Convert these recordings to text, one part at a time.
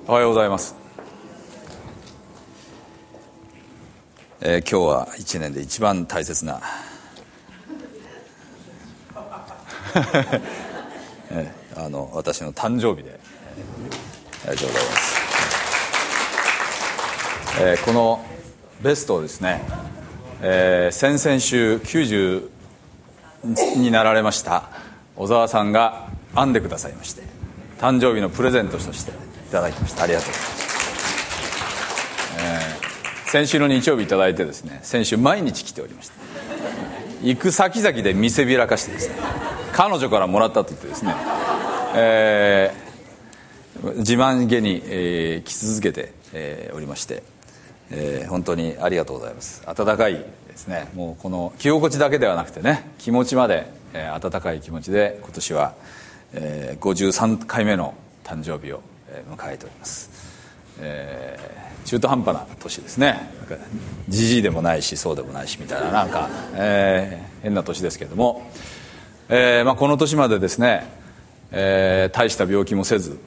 おはようございます。今日は一年で一番大切な私の誕生日で、ありがとうございます。このベストをですね、先々週90になられました小沢さんが編んでくださいまして、誕生日のプレゼントとしていただきました。ありがとうございます。先週の日曜日いただいてですね、先週毎日来ておりました。行く先々で見せびらかしてですね、彼女からもらったと言ってですね、自慢げに、来続けて、おりまして、本当にありがとうございます。温かいですね、もうこの着心地だけではなくてね、気持ちまで、温かい気持ちで今年は、53回目の誕生日を、迎えております。中途半端な年ですね。じじいでもないしそうでもないしみたいな、なんか、変な年ですけれども、この年までですね、大した病気もせず、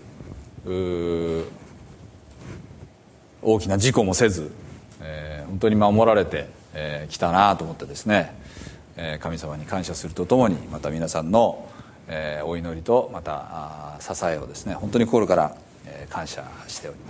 大きな事故もせず、本当に守られてきたなと思ってですね、神様に感謝するとともに、また皆さんの、お祈りとまた支えをですね、本当に心から感謝しております。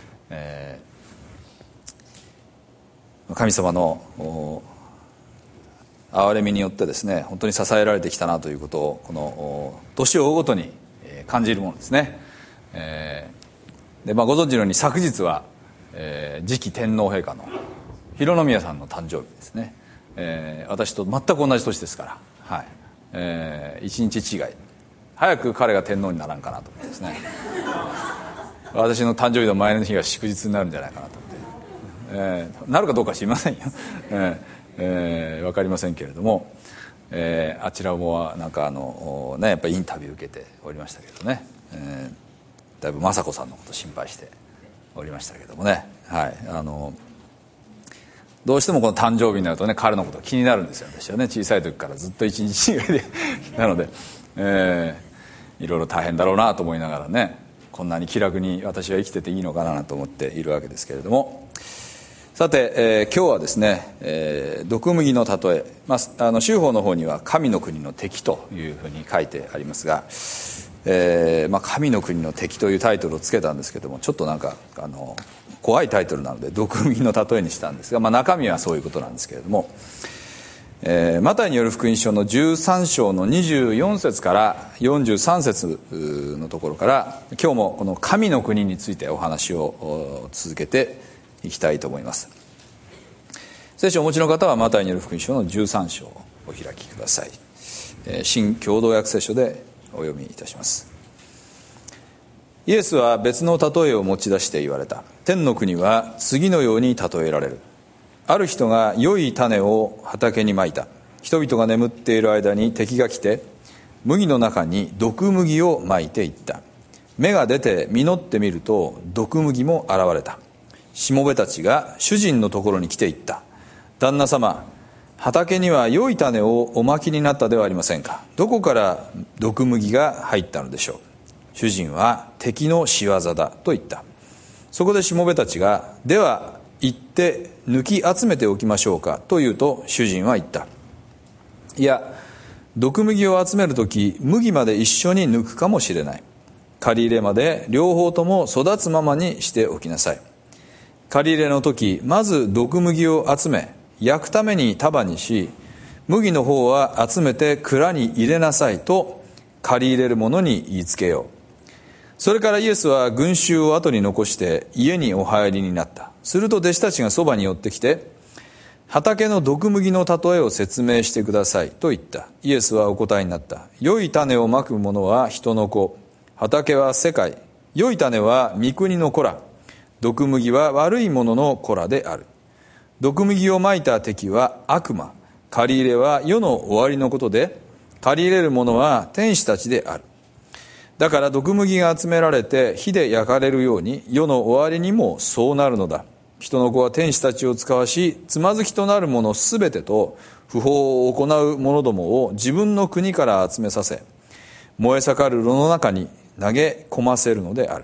神様の憐れみによってですね、本当に支えられてきたなということを、この年を追うごとに感じるものですね。で、ご存知のように昨日は、次期天皇陛下の浩宮さんの誕生日ですね。私と全く同じ年ですから、はい、一日違い。早く彼が天皇にならんかなと思ってですね、私の誕生日の前の日が祝日になるんじゃないかなと思って、なるかどうか知りませんよ、分かりませんけれども、あちらもなんかやっぱりインタビュー受けておりましたけどね、だいぶ雅子さんのこと心配しておりましたけどもね、はい、どうしてもこの誕生日になるとね、彼のこと気になるんですよ、私はね。小さい時からずっと一日違いでなので、いろいろ大変だろうなと思いながらね、こんなに気楽に私は生きてていいのかなと思っているわけですけれども、さて、今日はですね、毒麦の例え、修法の方には神の国の敵というふうに書いてありますが、神の国の敵というタイトルをつけたんですけども、ちょっとなんか怖いタイトルなので毒麦の例えにしたんですが、中身はそういうことなんですけれども、マタイによる福音書の13章の24節から43節のところから、今日もこの神の国についてお話を続けていきたいと思います。聖書をお持ちの方はマタイによる福音書の13章をお開きください。新共同訳聖書でお読みいたします。イエスは別の例えを持ち出して言われた。天の国は次のように例えられる。ある人が良い種を畑にまいた。人々が眠っている間に敵が来て、麦の中に毒麦をまいていった。芽が出て実ってみると、毒麦も現れた。しもべたちが主人のところに来ていった。旦那様、畑には良い種をおまきになったではありませんか。どこから毒麦が入ったのでしょう。主人は敵の仕業だと言った。そこでしもべたちが、では行って抜き集めておきましょうかと言うと、主人は言った。いや、毒麦を集めるとき、麦まで一緒に抜くかもしれない。借り入れまで両方とも育つままにしておきなさい。借り入れの時、まず毒麦を集め、焼くために束にし、麦の方は集めて蔵に入れなさいと借り入れる者に言いつけよう。それからイエスは群衆を後に残して家にお入りになった。すると弟子たちがそばに寄ってきて、畑の毒麦の例えを説明してくださいと言った。イエスはお答えになった。良い種をまく者は人の子、畑は世界。良い種は御国の子ら、毒麦は悪い者の子らである。毒麦をまいた敵は悪魔、借り入れは世の終わりのことで、借り入れる者は天使たちである。だから毒麦が集められて火で焼かれるように、世の終わりにもそうなるのだ。人の子は天使たちを使わし、つまずきとなる者すべてと不法を行う者どもを自分の国から集めさせ、燃え盛る炉の中に投げ込ませるのである。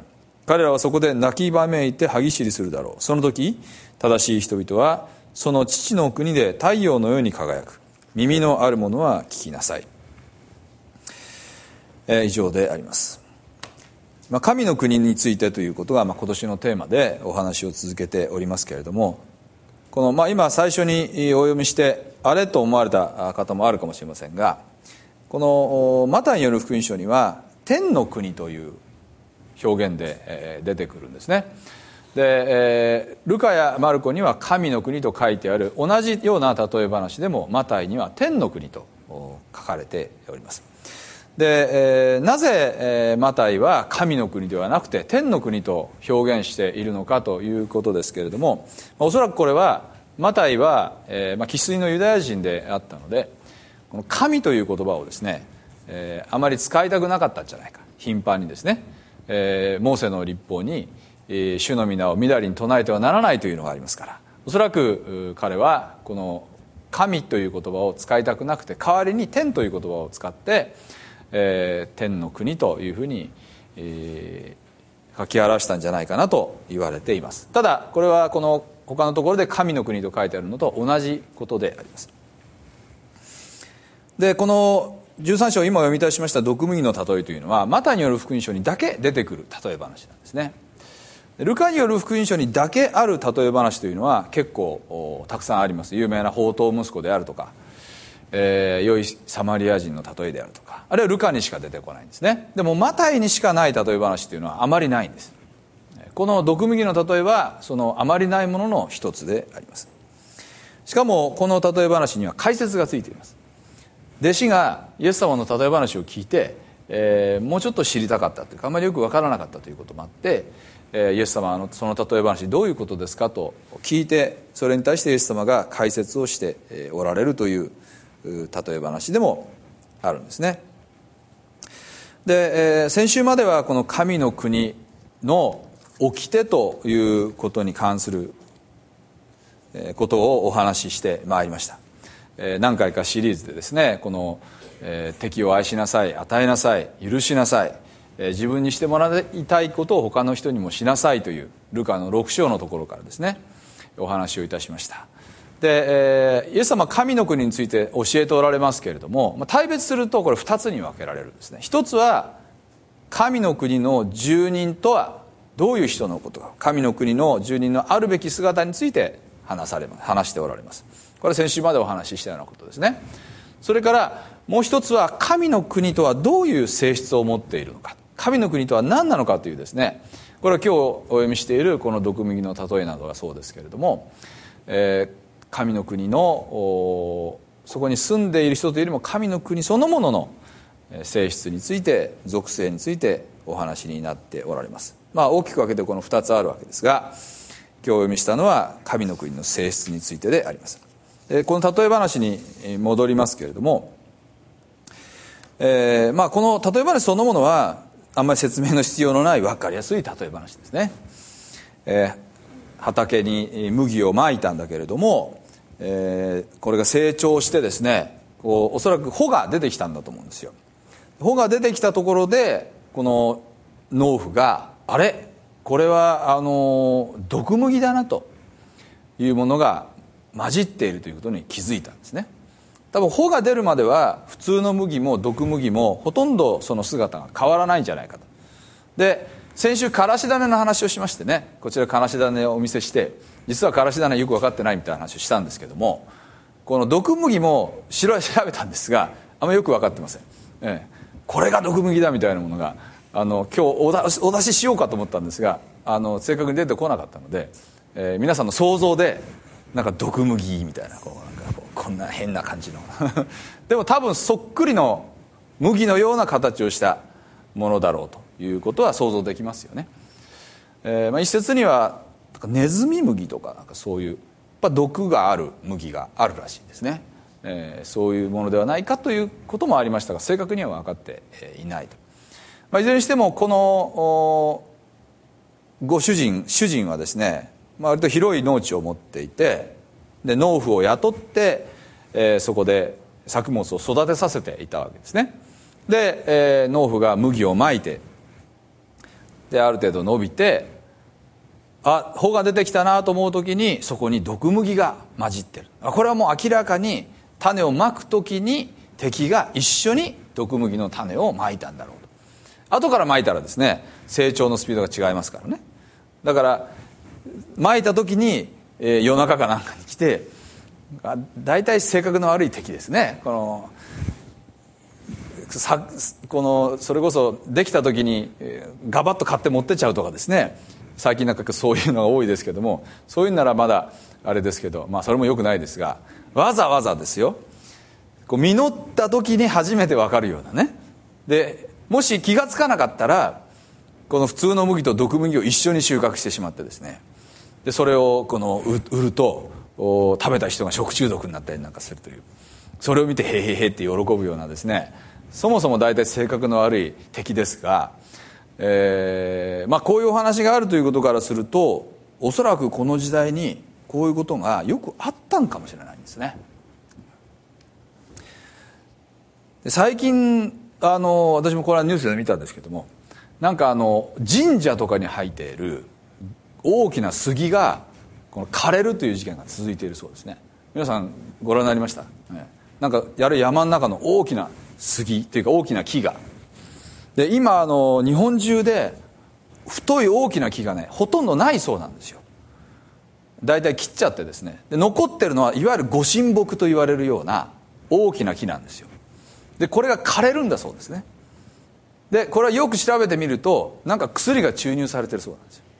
彼らはそこで泣きわめいて歯ぎしりするだろう。その時正しい人々はその父の国で太陽のように輝く。耳のある者は聞きなさい。以上であります。神の国についてということが今年のテーマでお話を続けておりますけれども、この今最初にお読みしてあれと思われた方もあるかもしれませんが、このマタイによる福音書には天の国という表現で出てくるんですね。で、ルカやマルコには神の国と書いてある同じような例え話でもマタイには天の国と書かれております。で、なぜマタイは神の国ではなくて天の国と表現しているのかということですけれども、おそらくこれはマタイは生粋のユダヤ人であったので、この神という言葉をですね、あまり使いたくなかったんじゃないか、頻繁にですね、モーセの律法に主の皆をみだりに唱えてはならないというのがありますから、おそらく彼はこの神という言葉を使いたくなくて、代わりに天という言葉を使って、天の国というふうに、書き表したんじゃないかなと言われています。ただこれはこの他のところで神の国と書いてあるのと同じことであります。で、この13章今読み出しました毒麦の例えというのはマタイによる福音書にだけ出てくる例え話なんですね。ルカによる福音書にだけある例え話というのは結構たくさんあります。有名な放蕩息子であるとか、良いサマリア人の例えであるとか、あるいはルカにしか出てこないんですね。でもマタイにしかない例え話というのはあまりないんです。この毒麦の例えはそのあまりないものの一つであります。しかもこの例え話には解説がついています。弟子がイエス様の例え話を聞いて、もうちょっと知りたかったというか、あまりよく分からなかったということもあって、イエス様はその例え話どういうことですかと聞いて、それに対してイエス様が解説をしておられるという例え話でもあるんですね。で、先週まではこの神の国の掟ということに関することをお話ししてまいりました。何回かシリーズでですね、この敵を愛しなさい、与えなさい、許しなさい、自分にしてもらいたいことを他の人にもしなさいというルカの6章のところからですね、お話をいたしました。で、イエス様は神の国について教えておられますけれども、大別するとこれ2つに分けられるんですね。一つは神の国の住人とはどういう人のことか、神の国の住人のあるべき姿について話しておられます。これは先週までお話ししたようなことですね。それからもう一つは神の国とはどういう性質を持っているのか、神の国とは何なのかというですね、これは今日お読みしているこの毒麦の例えなどがそうですけれども、神の国のそこに住んでいる人というよりも神の国そのものの性質について、属性についてお話になっておられます。大きく分けてこの2つあるわけですが、今日お読みしたのは神の国の性質についてであります。この例え話に戻りますけれども、この例え話そのものはあんまり説明の必要のない分かりやすい例え話ですね。畑に麦をまいたんだけれども、これが成長してですね、おそらく穂が出てきたんだと思うんですよ。穂が出てきたところでこの農夫があれこれは毒麦だなというものが混じっているということに気づいたんですね。多分穂が出るまでは普通の麦も毒麦もほとんどその姿が変わらないんじゃないかと。で、先週からし種の話をしましてね、こちらからし種をお見せして、実はからし種よく分かってないみたいな話をしたんですけども、この毒麦も調べたんですがあんまりよく分かってません。これが毒麦だみたいなものが今日お出ししようかと思ったんですが、正確に出てこなかったので、皆さんの想像でなんか毒麦みたいな、こんな変な感じのでも多分そっくりの麦のような形をしたものだろうということは想像できますよね。一説にはネズミ麦とか、そういう毒がある麦があるらしいですね。そういうものではないかということもありましたが、正確には分かっていないと。いずれにしてもこのご主人はですね、割と広い農地を持っていて、で農夫を雇って、そこで作物を育てさせていたわけですね。で、農夫が麦をまいて、 である程度伸びて、穂が出てきたなと思う時にそこに毒麦が混じってる。これはもう明らかに種をまく時に敵が一緒に毒麦の種をまいたんだろうと。後からまいたらですね、成長のスピードが違いますからね。だからまいた時に、夜中かなんかに来て、大体性格の悪い敵ですね。このそれこそできた時にガバッと買って持ってっちゃうとかですね、最近なんかそういうのが多いですけども、そういうならまだあれですけど、それも良くないですが、わざわざですよ、実った時に初めて分かるようなね。でもし気がつかなかったら、この普通の麦と毒麦を一緒に収穫してしまってですね、でそれを売ると食べた人が食中毒になったりなんかするという、それを見てへへへって喜ぶようなですね、そもそも大体性格の悪い敵ですが、こういうお話があるということからすると、おそらくこの時代にこういうことがよくあったんかもしれないんですね。で最近私もこれはニュースで見たんですけども、なんか神社とかに生えている大きな杉が枯れるという事件が続いているそうですね。皆さんご覧になりました？なんか山の中の大きな杉というか大きな木が、で今日本中で太い大きな木がねほとんどないそうなんですよ。だいたい切っちゃってですね、で残ってるのはいわゆるご神木と言われるような大きな木なんですよ。でこれが枯れるんだそうですね。でこれはよく調べてみると、なんか薬が注入されてるそうなんですよ、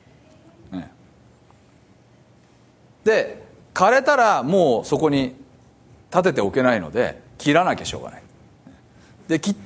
で枯れたらもうそこに立てておけないので切らなきゃしょうがない。で切って、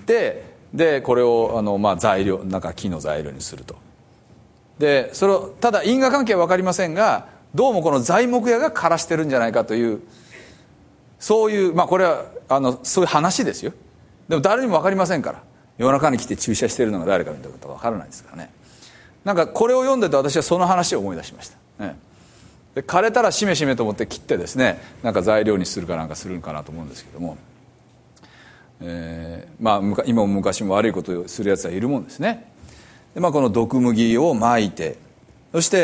でこれを材料、なんか木の材料にすると。でそれをただ因果関係は分かりませんが、どうもこの材木屋が枯らしてるんじゃないかという、そういうこれはそういう話ですよ。でも誰にも分かりませんから、夜中に来て注射してるのが誰かみたいなことは分からないですからね。なんかこれを読んでて私はその話を思い出しました、で枯れたらしめしめと思って切ってですね、なんか材料にするかなんかするのかなと思うんですけども、今も昔も悪いことをするやつはいるもんですね。で、この毒麦をまいて、そして、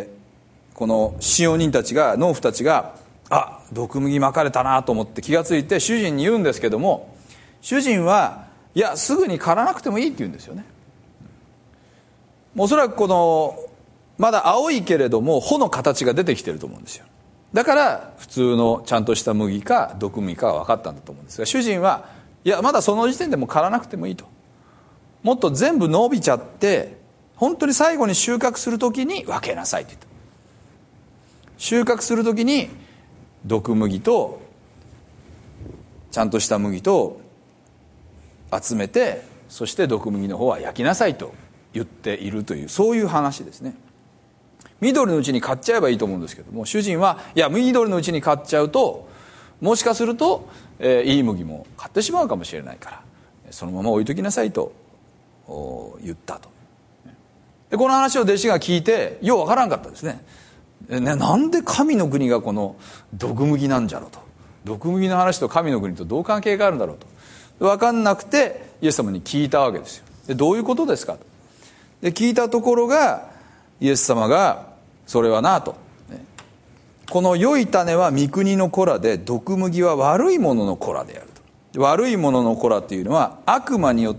この使用人たちが、農夫たちが毒麦まかれたなと思って気がついて主人に言うんですけども、主人はいやすぐに刈らなくてもいいって言うんですよね。おそらくまだ青いけれども穂の形が出てきてると思うんですよ。だから普通のちゃんとした麦か毒麦かは分かったんだと思うんですが、主人はいやまだその時点でも刈らなくてもいいと、もっと全部伸びちゃって本当に最後に収穫する時に分けなさいと言った。収穫する時に毒麦とちゃんとした麦と集めて、そして毒麦の方は焼きなさいと言っているという、そういう話ですね。緑のうちに買っちゃえばいいと思うんですけども、主人はいや緑のうちに買っちゃうともしかすると、いい麦も買ってしまうかもしれないから、そのまま置いときなさいと言ったと。でこの話を弟子が聞いてようわからんかったですね。なんで神の国がこの毒麦なんじゃろうと、毒麦の話と神の国とどう関係があるんだろうと分かんなくてイエス様に聞いたわけですよ。でどういうことですかと。で聞いたところが、イエス様がそれはなと、この良い種は御国の子らで、毒麦は悪いものの子らであると。悪いものの子らというのは悪魔によって、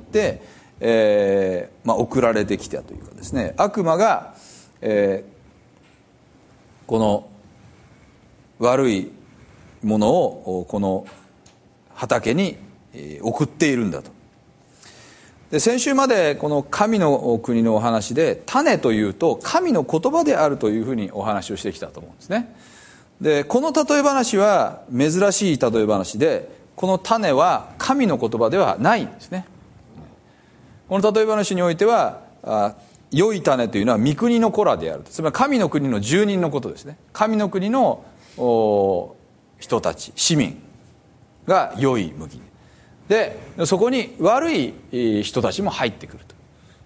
送られてきたというかですね、悪魔が、この悪いものをこの畑に送っているんだと。で先週までこの神の国のお話で、種というと神の言葉であるというふうにお話をしてきたと思うんですね。でこの例え話は珍しい例え話で、この種は神の言葉ではないんですね。この例え話においては良い種というのは御国の子らである、つまり神の国の住人のことですね。神の国の人たち、市民が良い麦で、そこに悪い人たちも入ってくると。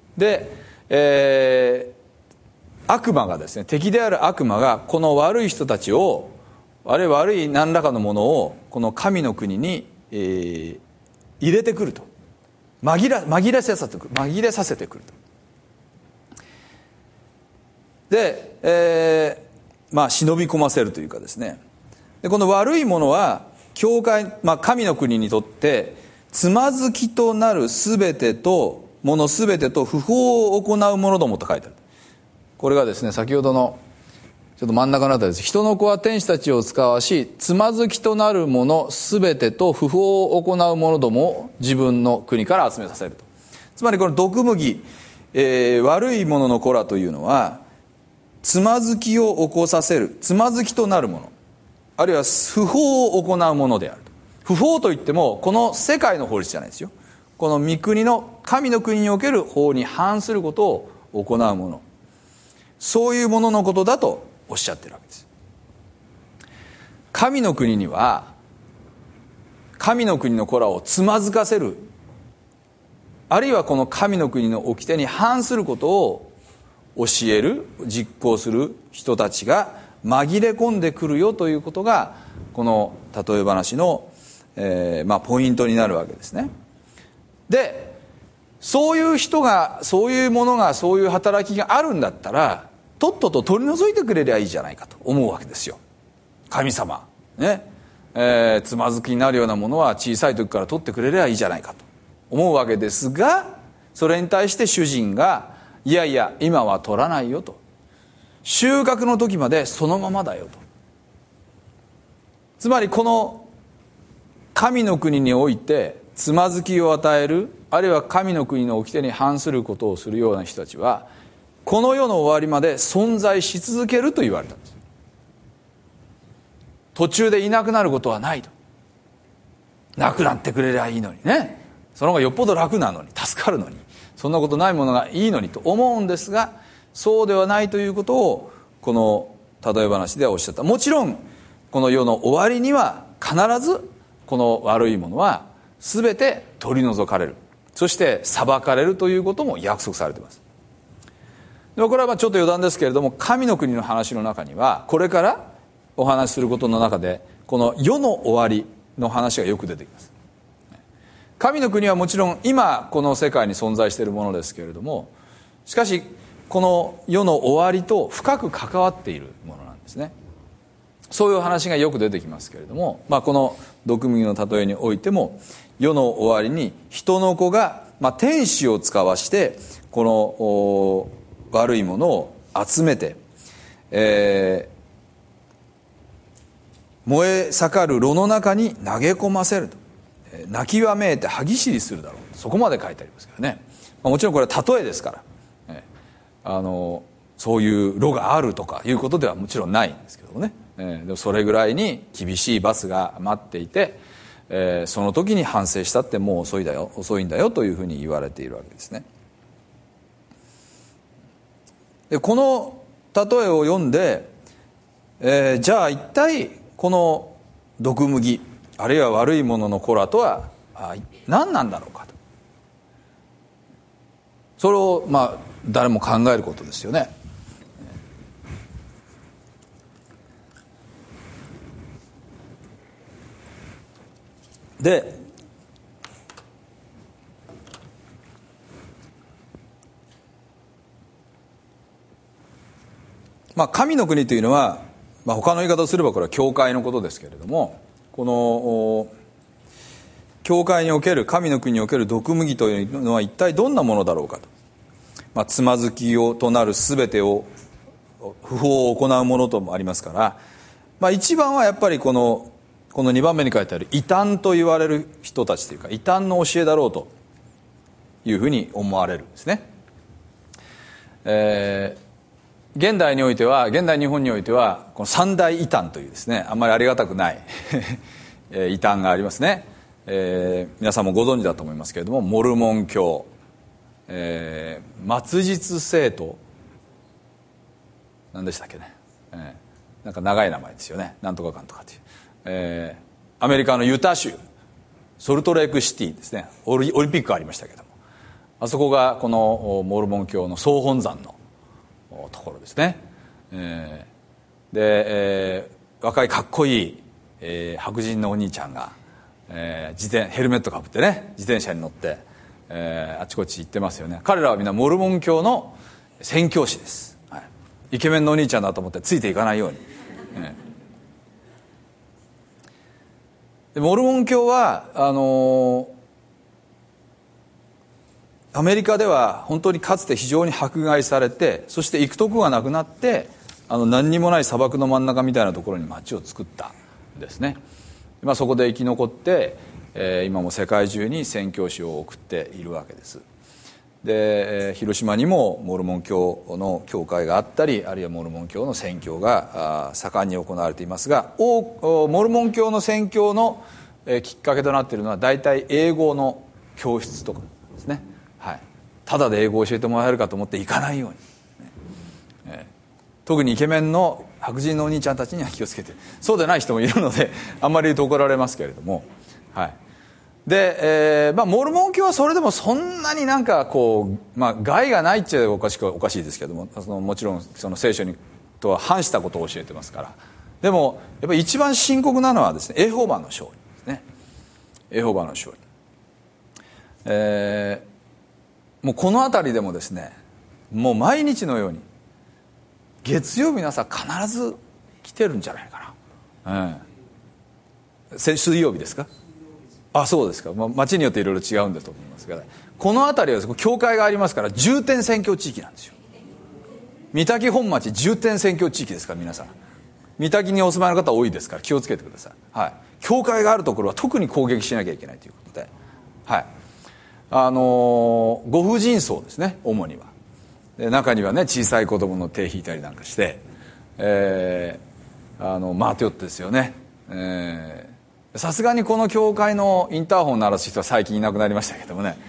で、悪魔がですね、敵である悪魔がこの悪い人たちを、あるいは悪い何らかのものをこの神の国に、入れてくると、紛れさせてくると。 で、忍び込ませるというかですね。でこの悪いものは教会、神の国にとってつまずきとなるすべてと不法を行うものどもと書いてある。これがですね、先ほどのちょっと真ん中のあたりです。人の子は天使たちを使わし、つまずきとなるものすべてと不法を行うものどもを自分の国から集めさせると。つまりこの毒麦、悪いものの子らというのはつまずきを起こさせる、つまずきとなるもの、あるいは不法を行うものであると。不法といってもこの世界の法律じゃないですよ。この御国の神の国における法に反することを行うもの、そういうもののことだとおっしゃってるわけです。神の国には神の国の子らをつまずかせる、あるいはこの神の国の掟に反することを教える、実行する人たちが紛れ込んでくるよということがこの例え話の、ポイントになるわけですね。でそういう人が、そういうものが、そういう働きがあるんだったらとっとと取り除いてくれりゃいいじゃないかと思うわけですよ。神様ね、つまずきになるようなものは小さい時から取ってくれりゃいいじゃないかと思うわけですが、それに対して主人がいやいや今は取らないよと、収穫の時までそのままだよと。つまりこの神の国においてつまずきを与える、あるいは神の国の掟に反することをするような人たちはこの世の終わりまで存在し続けると言われたんです。途中でいなくなることはないと。なくなってくれりゃいいのにね、その方がよっぽど楽なのに、助かるのに、そんなことないものがいいのにと思うんですが、そうではないということをこの例え話ではおっしゃった。もちろんこの世の終わりには必ずこの悪いものは全て取り除かれる、そして裁かれるということも約束されています。でもこれはちょっと余談ですけれども、神の国の話の中にはこれからお話しすることの中でこの世の終わりの話がよく出てきます。神の国はもちろん今この世界に存在しているものですけれども、しかしこの世の終わりと深く関わっているものなんですね。そういう話がよく出てきますけれども、この毒麦の例えにおいても世の終わりに人の子が、天使を使わしてこの悪いものを集めて、燃え盛る炉の中に投げ込ませると、泣きわめいて歯ぎしりするだろう、そこまで書いてありますからね。もちろんこれは例えですから、そういう炉があるとかいうことではもちろんないんですけどもね、でもそれぐらいに厳しい罰が待っていて、その時に反省したってもう遅いんだよというふうに言われているわけですね。でこの例えを読んで、じゃあ一体この毒麦あるいは悪いものの子らとは何なんだろうかと、それを誰も考えることですよね。で神の国というのは、他の言い方をすればこれは教会のことですけれども、この教会における神の国における毒麦というのは一体どんなものだろうかと、つまずきとなる全てを不法を行うものともありますから、一番はやっぱりこの2番目に書いてある異端と言われる人たちというか異端の教えだろうというふうに思われるんですね。現代日本においてはこの三大異端というですね、あんまりありがたくない異端がありますね。皆さんもご存知だと思いますけれども、モルモン教、末日聖徒、何でしたっけね、なんか長い名前ですよね、なんとかかんとかという、アメリカのユタ州ソルトレークシティですね、オリンピックありましたけども、あそこがこのモルモン教の総本山のところですね。で、若いかっこいい、白人のお兄ちゃんが、ヘルメットかぶってね、自転車に乗って、あちこち行ってますよね。彼らはみんなモルモン教の宣教師です、 イケメンのお兄ちゃんだと思ってついていかないように、でモルモン教はアメリカでは本当にかつて非常に迫害されて、そして行くとこがなくなって何にもない砂漠の真ん中みたいなところに町を作ったんですね。そこで生き残って、今も世界中に宣教師を送っているわけです。で広島にもモルモン教の教会があったり、あるいはモルモン教の宣教が盛んに行われていますが、モルモン教の宣教のきっかけとなっているのは大体英語の教室とかですね、ただで英語を教えてもらえるかと思って行かないように、特にイケメンの白人のお兄ちゃんたちには気をつけて、そうでない人もいるのであんまり言うと怒られますけれども、で、モルモン教はそれでもそんなになんかこう、害がないっちゃおかしいですけども、もちろんその聖書にとは反したことを教えてますから。でもやっぱり一番深刻なのはですね、エホバの証人ですね。エホバの証人、もうこの辺りでもですね、もう毎日のように月曜日の朝必ず来てるんじゃないかな、水曜日ですか。そうですか。町によっていろいろ違うんだと思いますが、この辺りは教会がありますから重点宣教地域なんですよ。御嶽本町重点宣教地域ですから、皆さん御嶽にお住まいの方多いですから気をつけてください。教会があるところは特に攻撃しなきゃいけないということで、ご婦人層ですね、主には。で中にはね、小さい子供の手引いたりなんかして、マーティオットですよね。さすがにこの教会のインターホンを鳴らす人は最近いなくなりましたけどもね、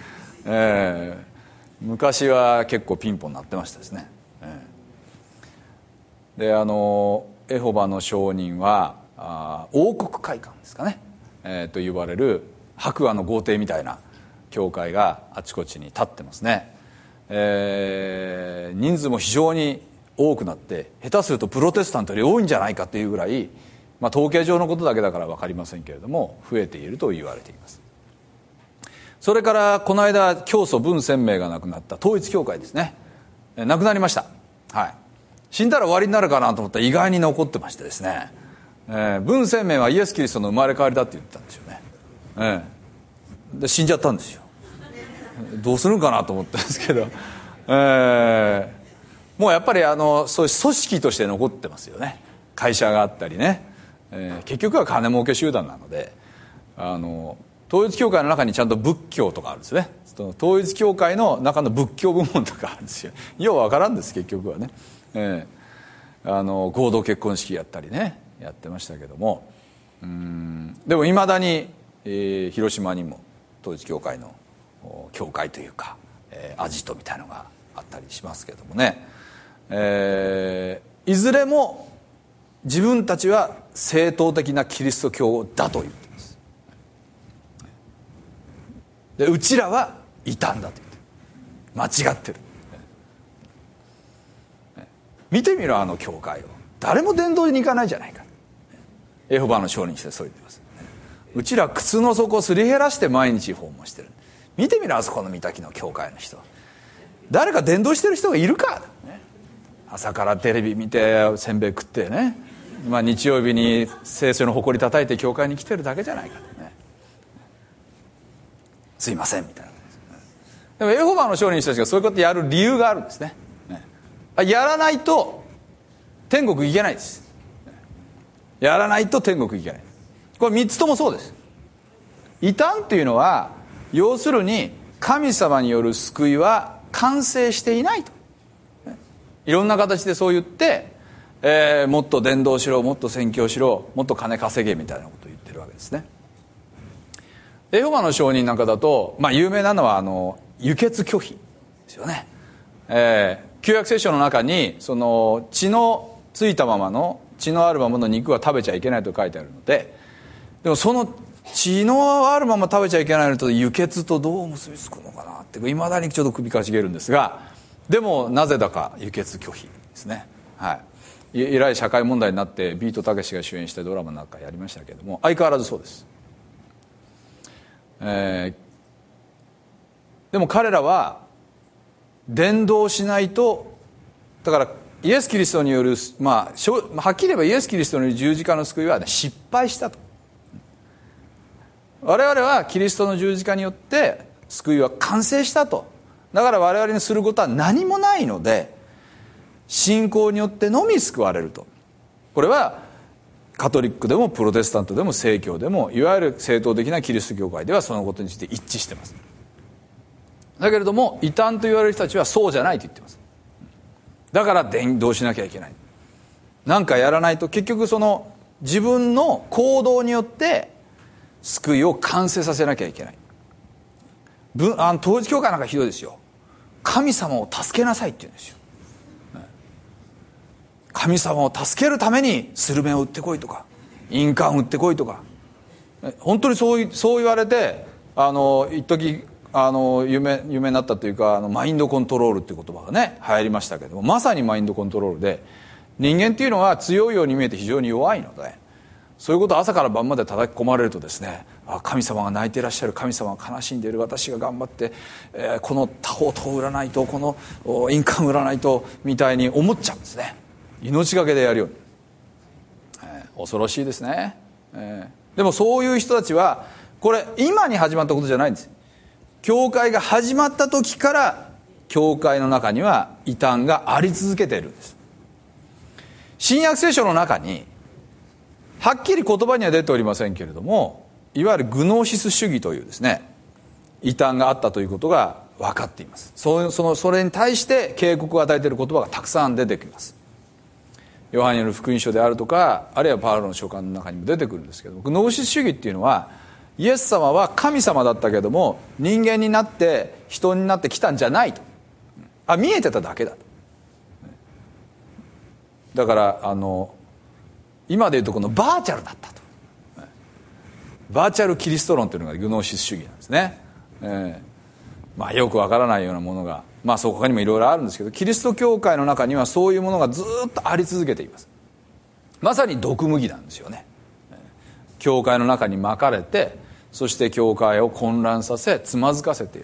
昔は結構ピンポン鳴ってましたですね。でエホバの証人は王国会館ですかね、と呼ばれる白亜の豪邸みたいな教会があちこちに立ってますね。人数も非常に多くなって、下手するとプロテスタントより多いんじゃないかというぐらい、統計上のことだけだから分かりませんけれども増えていると言われています。それからこの間教祖文鮮明が亡くなった統一教会ですね、亡くなりました。死んだら終わりになるかなと思ったら意外に残ってましてですね、文鮮明はイエス・キリストの生まれ変わりだって言ってたんですよね。で死んじゃったんですよ。どうするんかなと思ったんですけど、もうやっぱりそういう組織として残ってますよね。会社があったりね、結局は金儲け集団なので、統一教会の中にちゃんと仏教とかあるんですね。統一教会の中の仏教部門とかあるんですよ。ようわからんです結局はね。合同結婚式やったりねやってましたけども、でもいまだに、広島にも統一教会の教会というか、アジトみたいのがあったりしますけどもね、いずれも自分たちは正統的なキリスト教だと言っています。でうちらは異端だと言って間違ってる。見てみろあの教会を、誰も伝道に行かないじゃないか。エホバの証人してそう言ってます。うちら靴の底をすり減らして毎日訪問してる。見てみろあそこの御嶽の教会の人、誰か伝道してる人がいるか、朝からテレビ見てせんべい食ってね、日曜日に聖書の誇り叩いて教会に来てるだけじゃないかね。すいませんみたいな。でもエホバの証人たちがそういうことやる理由があるんですね。やらないと天国行けないです。やらないと天国行けない。これ3つともそうです。異端っていうのは要するに神様による救いは完成していないと、いろんな形でそう言って、もっと伝道しろ、もっと宣教しろ、もっと金稼げみたいなことを言ってるわけですね。エホバの証人なんかだと、有名なのは輸血拒否ですよね。旧約聖書の中にその血のついたままの血のあるままの肉は食べちゃいけないと書いてあるので、でもその血のあるまま食べちゃいけないのと輸血とどう結びつくのかなっていまだにちょっと首かしげるんですが、でもなぜだか輸血拒否ですね。えらい社会問題になってビートたけしが主演したドラマなんかやりましたけども、相変わらずそうです。でも彼らは伝道しないと、だからイエス・キリストによる、はっきり言えばイエス・キリストによる十字架の救いは、失敗したと。我々はキリストの十字架によって救いは完成したと。だから我々にすることは何もないので、信仰によってのみ救われると。これはカトリックでもプロテスタントでも正教でも、いわゆる正統的なキリスト教会ではそのことについて一致しています。だけれども異端と言われる人たちはそうじゃないと言っています。だから伝道しなきゃいけない、なんかやらないと結局その自分の行動によって救いを完成させなきゃいけない。統一教会なんかひどいですよ。神様を助けなさいって言うんですよ。神様を助けるためにスルメを売ってこいとか印鑑を売ってこいとか、本当にそう言われて、一時有名になったというか、マインドコントロールっていう言葉がね流行りましたけども、まさにマインドコントロールで、人間っていうのは強いように見えて非常に弱いので、そういうことを朝から晩まで叩き込まれるとですね、神様が泣いていらっしゃる、神様が悲しんでいる、私が頑張って、この他方と売らないと、この印鑑売らないとみたいに思っちゃうんですね。命がけでやるように、恐ろしいですね。でもそういう人たちは、これ今に始まったことじゃないんです。教会が始まった時から教会の中には異端があり続けているんです。新約聖書の中にはっきり言葉には出ておりませんけれども、いわゆるグノーシス主義というですね異端があったということが分かっています。それに対して警告を与えている言葉がたくさん出てきます。ヨハネの福音書であるとか、あるいはパウロの書簡の中にも出てくるんですけど、グノーシス主義っていうのは、イエス様は神様だったけども人間になって人になってきたんじゃないと、見えてただけだと。だから今でいうとこのバーチャルだったと、バーチャルキリスト論というのがグノーシス主義なんですね。よくわからないようなものが、そこにもいろいろあるんですけど、キリスト教会の中にはそういうものがずっとあり続けています。まさに毒麦なんですよね。教会の中にまかれて、そして教会を混乱させつまずかせている。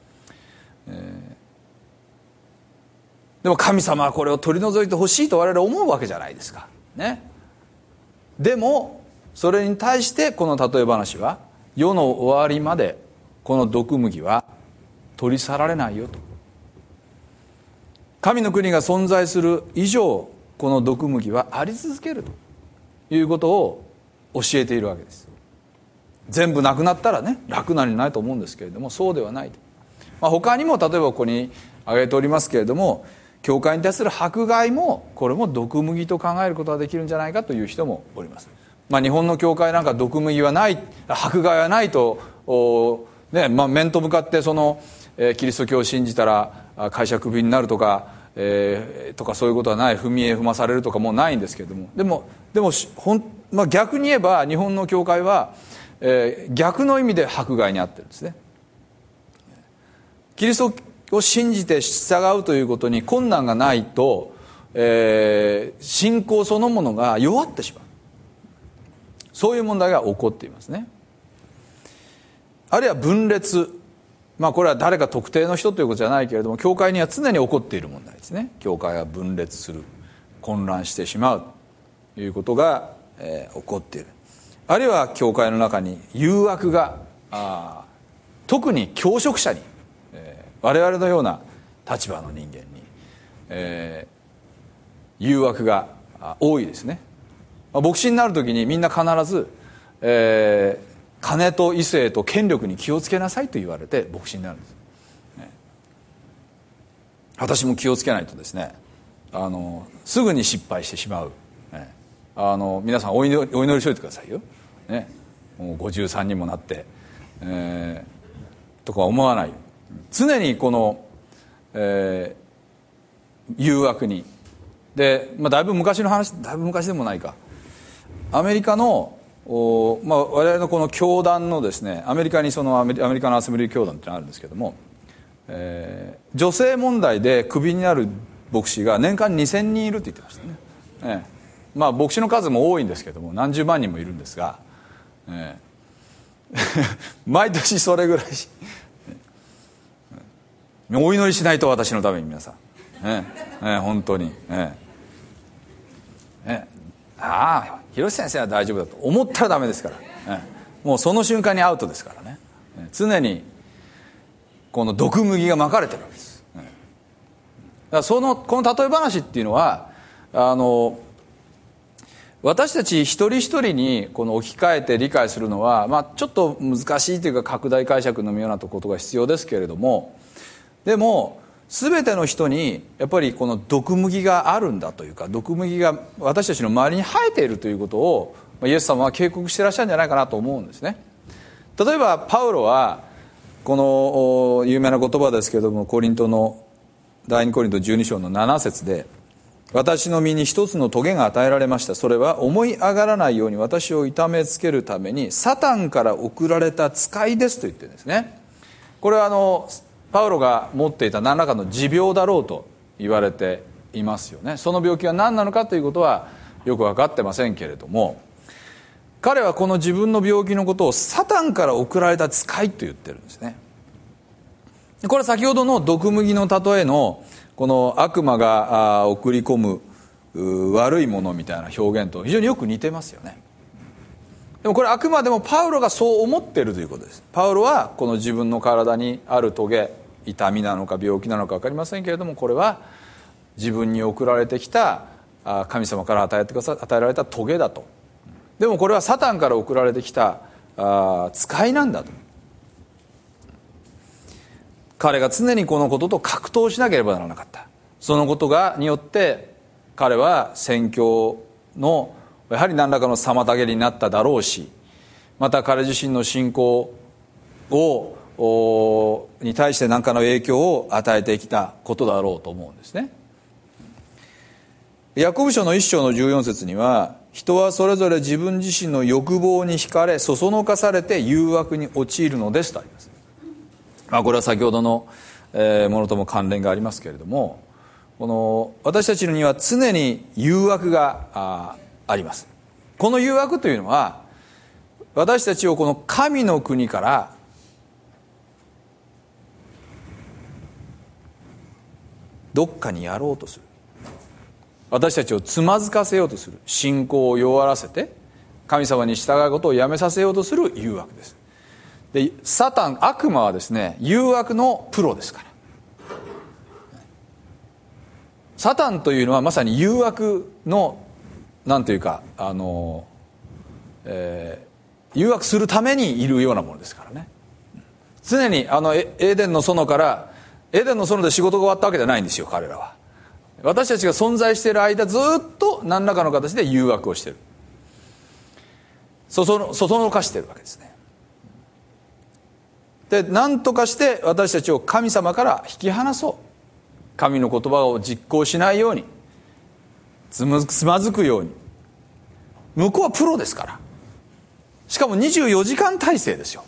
でも神様はこれを取り除いてほしいと我々思うわけじゃないですかね。でもそれに対してこの例え話は、世の終わりまでこの毒麦は取り去られないよと。神の国が存在する以上、この毒麦はあり続けるということを教えているわけです。全部なくなったらね、楽なにないと思うんですけれども、そうではないと。他にも例えばここに挙げておりますけれども、教会に対する迫害も、これも毒麦と考えることができるんじゃないかという人もおります。日本の教会なんか毒麦はない、迫害はないと面と向かってキリスト教を信じたら会社クビになるとか、そういうことはない、踏み絵踏まされるとかもうないんですけれども、でも逆に言えば日本の教会は、逆の意味で迫害にあってるんですね。キリストを信じて従うということに困難がないと、信仰そのものが弱ってしまう、そういう問題が起こっていますね。あるいは分裂、これは誰か特定の人ということじゃないけれども、教会には常に起こっている問題ですね。教会が分裂する、混乱してしまうということが、起こっている。あるいは教会の中に誘惑が、特に教職者に、我々のような立場の人間に、誘惑が多いですね。牧師になるときにみんな必ず、金と異性と権力に気をつけなさいと言われて牧師になるんです、私も気をつけないとですね、すぐに失敗してしまう、皆さんお祈りしといてくださいよ、もう53にもなって、とか思わない。常にこの、誘惑にで、だいぶ昔の話、だいぶ昔でもないか、アメリカの我々のこの教団のですね、アメリカにアメリカのアセンブリー教団ってのがあるんですけども、女性問題でクビになる牧師が年間2000人いるって言ってましたね。牧師の数も多いんですけども、何十万人もいるんですが、毎年それぐらいお祈りしないと、私のために皆さん本当に、広瀬先生は大丈夫だと思ったらダメですから、もうその瞬間にアウトですからね。常にこの毒麦がまかれてるわけです。だからこの例え話っていうのは私たち一人一人にこの置き換えて理解するのは、ちょっと難しいというか拡大解釈のようなことが必要ですけれども、でも全ての人にやっぱりこの毒麦があるんだというか、毒麦が私たちの周りに生えているということをイエス様は警告してらっしゃるんじゃないかなと思うんですね。例えばパウロはこの有名な言葉ですけれども、第2コリント12章の7節で、私の身に一つの棘が与えられました。それは思い上がらないように私を痛めつけるためにサタンから送られた使いですと言ってるんですね。これはパウロが持っていた何らかの持病だろうと言われていますよね。その病気は何なのかということはよく分かってませんけれども、彼はこの自分の病気のことをサタンから送られた使いと言ってるんですね。これは先ほどの毒麦の例えのこの悪魔が送り込む悪いものみたいな表現と非常によく似てますよね。でもこれあくまでもパウロがそう思っているということです。パウロはこの自分の体にある棘、痛みなのか病気なのか分かりませんけれども、これは自分に送られてきた神様から与えられた棘だと。でもこれはサタンから送られてきた使いなんだと。彼が常にこのことと格闘しなければならなかった。そのことによって彼は宣教のやはり何らかの妨げになっただろうし、また彼自身の信仰に対して何かの影響を与えてきたことだろうと思うんですね。ヤコブ書の1章の14節には、人はそれぞれ自分自身の欲望に惹かれそそのかされて誘惑に陥るのですとあります。これは先ほどのものとも関連がありますけれども、この私たちには常に誘惑があります。この誘惑というのは私たちをこの神の国からどっかにやろうとする、私たちをつまずかせようとする、信仰を弱らせて神様に従うことをやめさせようとする誘惑です。でサタン、悪魔はですね、誘惑のプロですから。サタンというのはまさに誘惑のなんというか誘惑するためにいるようなものですからね。常にエデンの園からエデンの園で仕事が終わったわけじゃないんですよ。彼らは私たちが存在している間ずっと何らかの形で誘惑をしている、そそのかしているわけですね。で何とかして私たちを神様から引き離そう、神の言葉を実行しないように、つまずくように。向こうはプロですから、しかも24時間体制ですよ、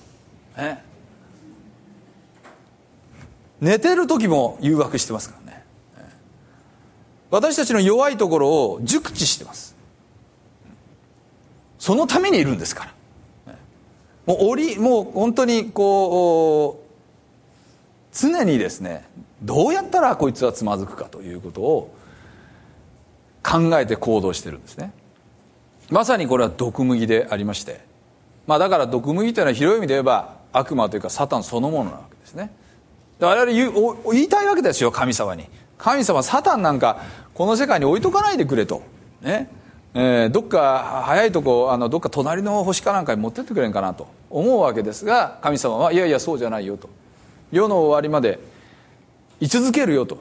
寝てる時も誘惑してますからね。私たちの弱いところを熟知してます。そのためにいるんですから。もう本当に常にですね、どうやったらこいつはつまずくかということを考えて行動してるんですね。まさにこれは毒麦でありまして、だから毒麦というのは広い意味で言えば悪魔というかサタンそのものなわけですね。我々言いたいわけですよ、神様に。神様、サタンなんかこの世界に置いとかないでくれとね。どっか早いとこどっか隣の星かなんかに持ってってくれんかなと思うわけですが、神様はいやいやそうじゃないよと、世の終わりまで居続けるよと。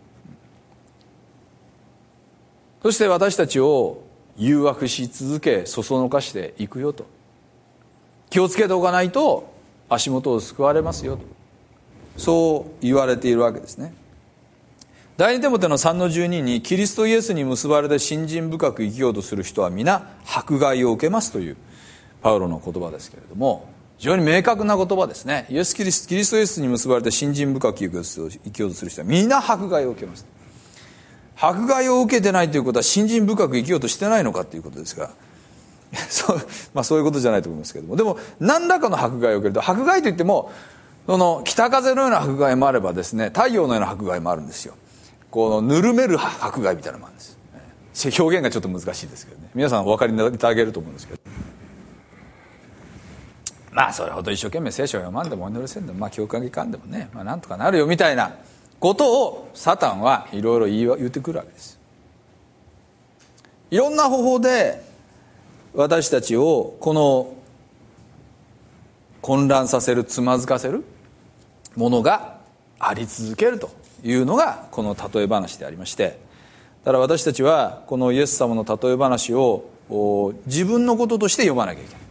そして私たちを誘惑し続けそそのかしていくよと。気をつけておかないと足元を救われますよと、そう言われているわけですね。第二テモテの 3-12 に、キリストイエスに結ばれて信心深く生きようとする人は皆迫害を受けますというパウロの言葉ですけれども、非常に明確な言葉ですね。キリストイエスに結ばれて信心深く生きようとする人は皆迫害を受けます。迫害を受けてないということは信心深く生きようとしてないのかということですが、そういうことじゃないと思いますけれども、でも何らかの迫害を受けると、迫害といっても北風のような迫害もあればですね、太陽のような迫害もあるんですよ。 このぬるめる迫害みたいなのもあるんです。表現がちょっと難しいですけどね、皆さんお分かりいただけると思うんですけど、まあそれほど一生懸命聖書を読まんでもお祈りせんでも、教会に行かんでもね、なんとかなるよみたいなことをサタンはいろいろ言ってくるわけです。いろんな方法で私たちをこの混乱させる、つまずかせるものがあり続けるというのがこの例え話でありまして、だから私たちはこのイエス様の例え話を自分のこととして読まなきゃいけない。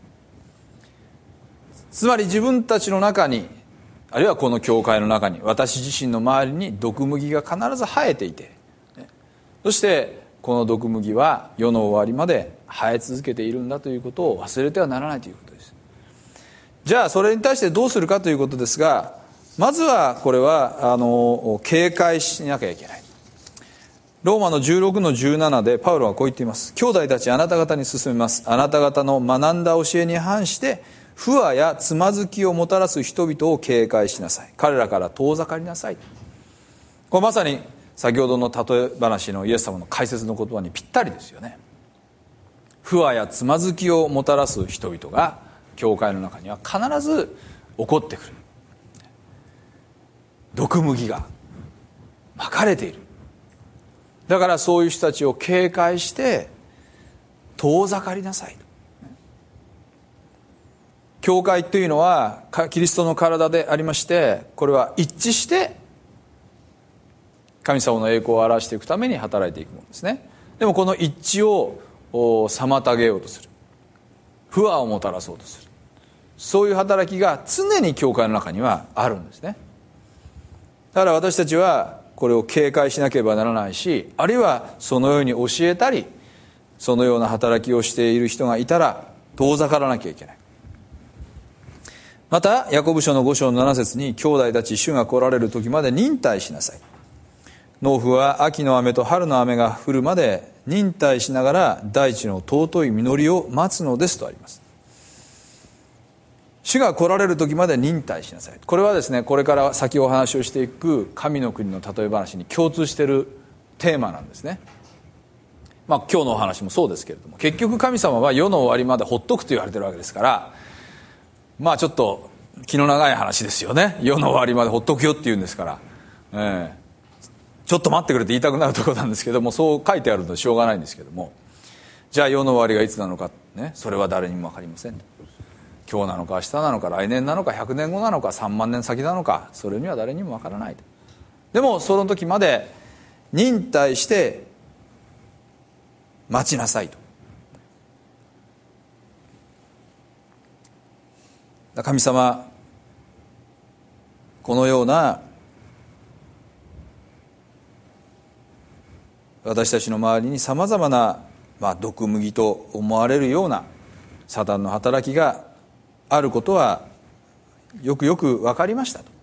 つまり自分たちの中に、あるいはこの教会の中に、私自身の周りに毒麦が必ず生えていて、そしてこの毒麦は世の終わりまで生え続けているんだということを忘れてはならないということです。じゃあそれに対してどうするかということですが、まずはこれは警戒しなきゃいけない。ローマの16の17でパウロはこう言っています。兄弟たち、あなた方に勧めます。あなた方の学んだ教えに反して不和やつまずきをもたらす人々を警戒しなさい。彼らから遠ざかりなさい。これまさに先ほどの例え話のイエス様の解説の言葉にぴったりですよね。不和やつまずきをもたらす人々が教会の中には必ず起こってくる。毒麦がまかれている。だからそういう人たちを警戒して遠ざかりなさい。教会というのはキリストの体でありまして、これは一致して神様の栄光を表していくために働いていくものですね。でもこの一致を妨げようとする、不和をもたらそうとする、そういう働きが常に教会の中にはあるんですね。だから私たちはこれを警戒しなければならないし、あるいはそのように教えたり、そのような働きをしている人がいたら遠ざからなきゃいけない。またヤコブ書の5章の7節に、兄弟たち、主が来られる時まで忍耐しなさい。農夫は秋の雨と春の雨が降るまで忍耐しながら大地の尊い実りを待つのですとあります。主が来られる時まで忍耐しなさい。これはですね、これから先お話をしていく神の国の例え話に共通しているテーマなんですね。今日のお話もそうですけれども、結局神様は世の終わりまでほっとくと言われてるわけですから、ちょっと気の長い話ですよね。世の終わりまでほっとくよって言うんですから、ちょっと待ってくれって言いたくなるところなんですけども、そう書いてあるのでしょうがないんですけども、じゃあ世の終わりがいつなのかね、それは誰にも分かりません。今日なのか明日なのか来年なのか100年後なのか3万年先なのか、それには誰にも分からない。でもその時まで忍耐して待ちなさいと。神様、このような私たちの周りにさまざまな、毒麦と思われるようなサタンの働きがあることはよくよく分かりましたと。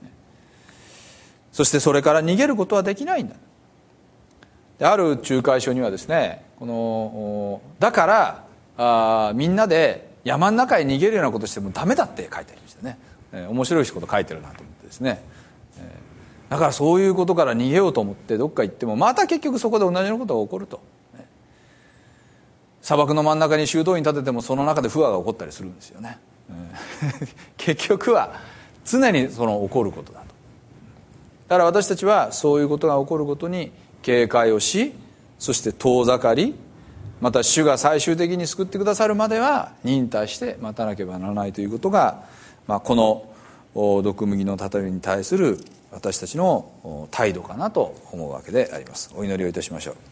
そしてそれから逃げることはできないんだ。ある仲介書にはですね、だからみんなで山の中へ逃げるようなことしてもダメだって書いてありましたね。面白いこと書いてるなと思ってですね、だからそういうことから逃げようと思ってどっか行ってもまた結局そこで同じようなことが起こると。砂漠の真ん中に修道院建ててもその中で不和が起こったりするんですよね。結局は常にその起こることだと。だから私たちはそういうことが起こることに警戒をし、そして遠ざかり、また主が最終的に救ってくださるまでは忍耐して待たなければならないということが、この毒麦の例えに対する私たちの態度かなと思うわけであります。お祈りをいたしましょう。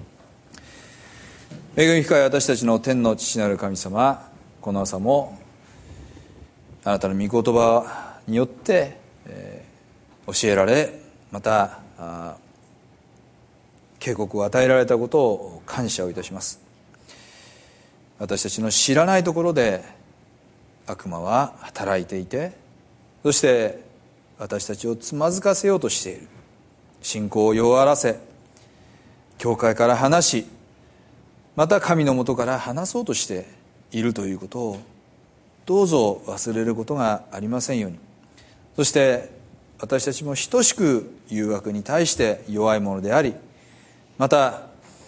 恵み深い私たちの天の父なる神様、この朝もあなたの御言葉によって、教えられ、また警告を与えられたことを感謝をいたします。私たちの知らないところで悪魔は働いていて、そして私たちをつまずかせようとしている。信仰を弱らせ、教会から離し、また神のもとから離そうとしているということをどうぞ忘れることがありませんように。そして私たちも等しく誘惑に対して弱いものであり、また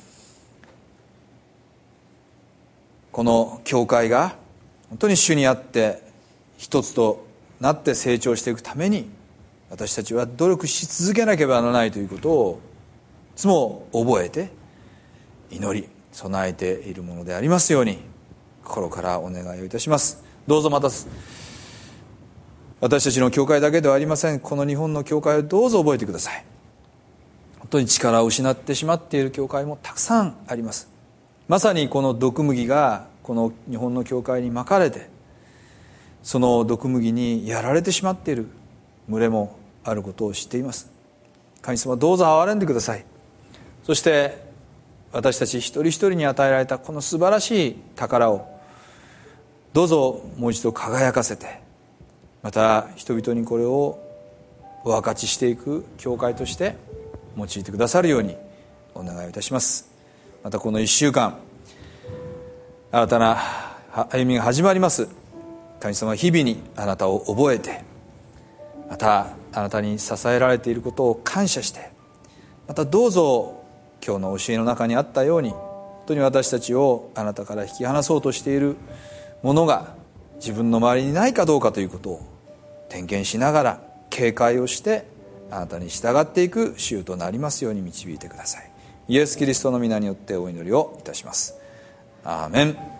この教会が本当に主にあって一つとなって成長していくために、私たちは努力し続けなければならないということをいつも覚えて祈り備えているものでありますように心からお願いをいたします。どうぞまた私たちの教会だけではありません、この日本の教会をどうぞ覚えてください。本当に力を失ってしまっている教会もたくさんあります。まさにこの毒麦がこの日本の教会にまかれて、その毒麦にやられてしまっている群れもあることを知っています。神様、どうぞ憐れんでください。そして私たち一人一人に与えられたこの素晴らしい宝をどうぞもう一度輝かせて、また人々にこれをお分かちしていく教会として用いてくださるようにお願いいたします。またこの1週間新たな歩みが始まります。神様、日々にあなたを覚えて、またあなたに支えられていることを感謝して、またどうぞ今日の教えの中にあったように、本当に私たちをあなたから引き離そうとしているものが自分の周りにないかどうかということを点検しながら警戒をしてあなたに従っていく週となりますように導いてください。イエス・キリストの皆によってお祈りをいたします。アーメン。